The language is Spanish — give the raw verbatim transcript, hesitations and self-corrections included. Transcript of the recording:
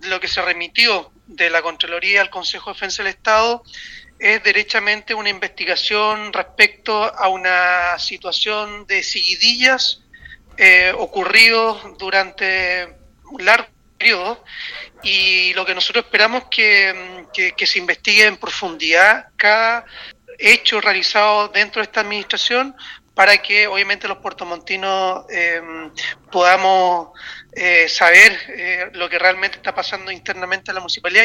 lo que se remitió de la Contraloría al Consejo de Defensa del Estado es derechamente una investigación respecto a una situación de seguidillas eh, ocurridos durante un largo periodo, y lo que nosotros esperamos que, que, que se investigue en profundidad cada hecho realizado dentro de esta administración, para que obviamente los puertomontinos eh, podamos eh, saber eh, lo que realmente está pasando internamente en la municipalidad.